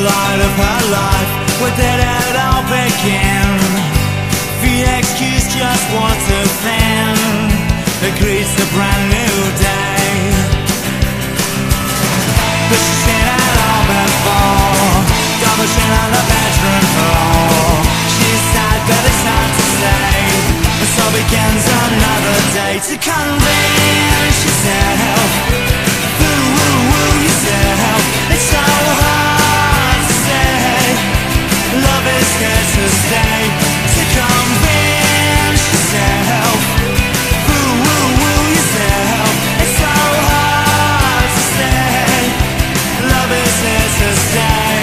light of her life, where did it all begin? The excuse just wore too thin. It greets a brand new day, but she's seen it all before. Double chin on the bedroom floor. She's sad but it's hard to say, and so begins another day to convince yourself. Woo yourself. It's so hard to say. Love is here to stay. To convince yourself. Woo yourself. It's so hard to say. Love is here to stay.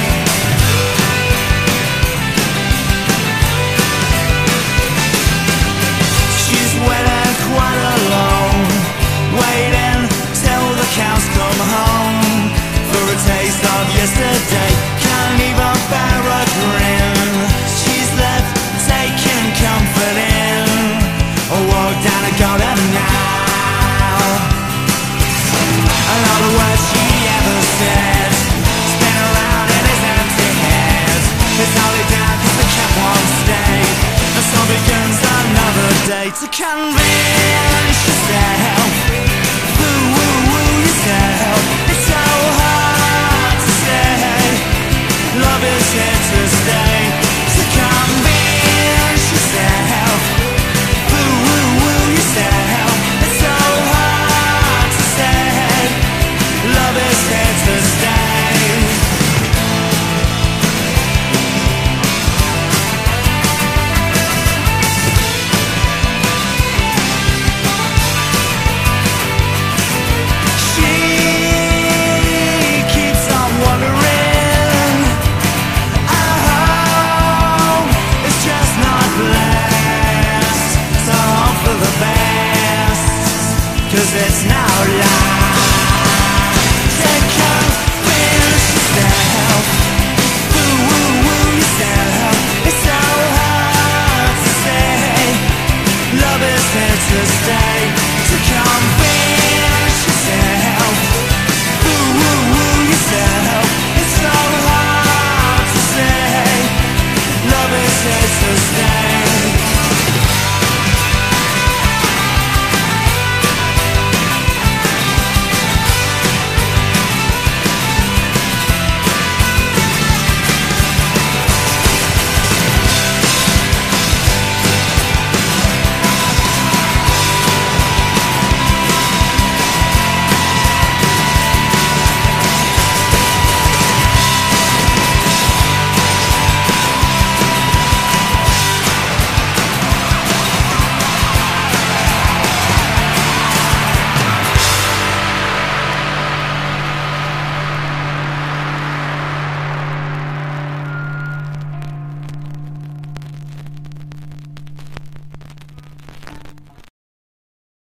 She's waiting quite alone, waiting till the cows come home for a taste of yesterday. Can't even bear a grin. She's left taking comfort in a walk down a garden now. Another word she ever said spin around in his empty head. It's only down 'cause the cat won't stay, and so begins another day to convince yourself. Woo yourself. It's so hard to say. Love is here to stay. To convince yourself. Woo yourself. It's so hard to say. Love is here to stay. Cause it's now live. Take convince yourself. Woo yourself. It's so hard to say. Love is here to stay. To convince yourself. Woo yourself. It's so hard to say. Love is here to stay.